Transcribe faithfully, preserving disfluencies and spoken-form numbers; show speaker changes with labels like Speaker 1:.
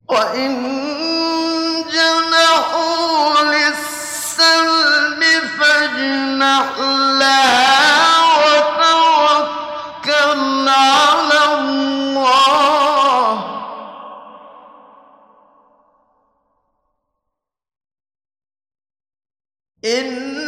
Speaker 1: وَإِن جَنَحُوا لِلسَّلْمِ فَاجْنَحْ لَهَا وَتَوَكَّلْ عَلَى اللَّهِ ۚ إِنَّ